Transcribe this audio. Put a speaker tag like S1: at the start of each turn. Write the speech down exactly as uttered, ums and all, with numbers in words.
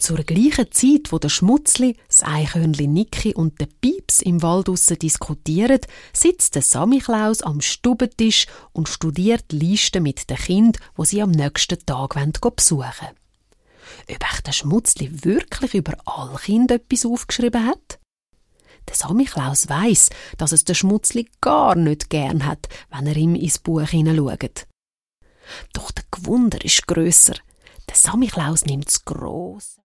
S1: Zur gleichen Zeit, wo der Schmutzli, das Eichhörnli Niki und der Pieps im Wald draussen diskutieren, sitzt der Samichlaus am Stubentisch und studiert die Liste mit den Kindern, die sie am nächsten Tag besuchen wollen. Ob echt der Schmutzli wirklich über alle Kinder etwas aufgeschrieben hat? Der Samichlaus weiss, dass es der Schmutzli gar nicht gern hat, wenn er ihm ins Buch hineinschaut. Doch der Gewunder ist grösser. Der Samichlaus nimmt das grosse